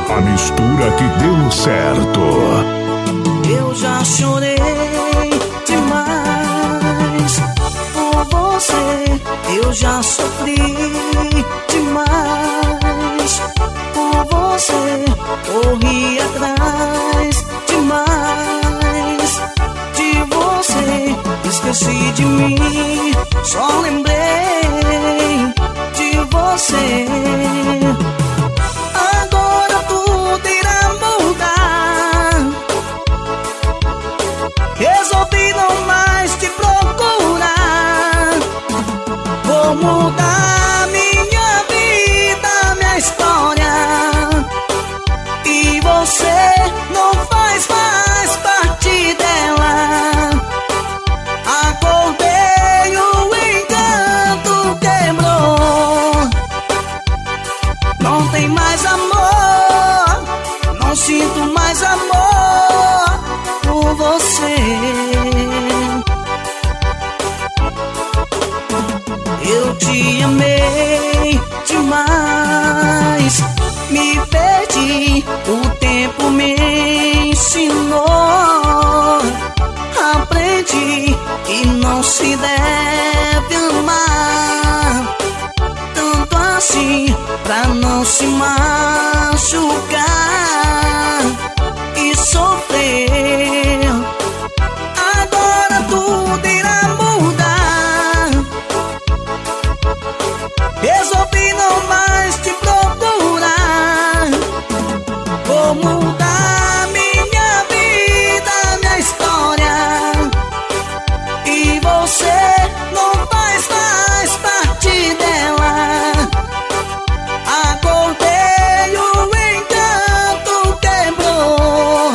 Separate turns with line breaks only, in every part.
A mistura que deu certo.
Eu já chorei demais por você. Eu já sofri demais por você. Corri atrás demais de você. Esqueci de mim, só lembrei de você. Agora tudo irá mudar. Resolvi não mais te procurar. Vou mudar minha vida, minha história. E você não faz mais parte dela. Acordei, o encanto quebrou. Não tem mais amor, não sinto mais amor por você. Eu te amei demais, me perdi, o tempo me ensinou. Aprendi que não se deve amar tanto assim, pra não se machucar e sofrer. Agora tudo irá mudar. Resolvi não mais te procurar. Vou mudar minha vida, minha história. E você não faz mais parte dela. Acordei, o encanto quebrou.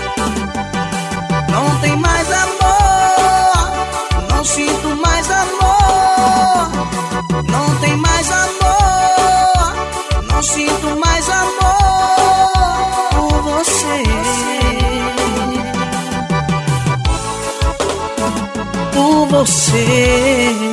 Não tem mais amor, não sinto mais amor. Não tem mais amor, não sinto mais amor por você. Por você.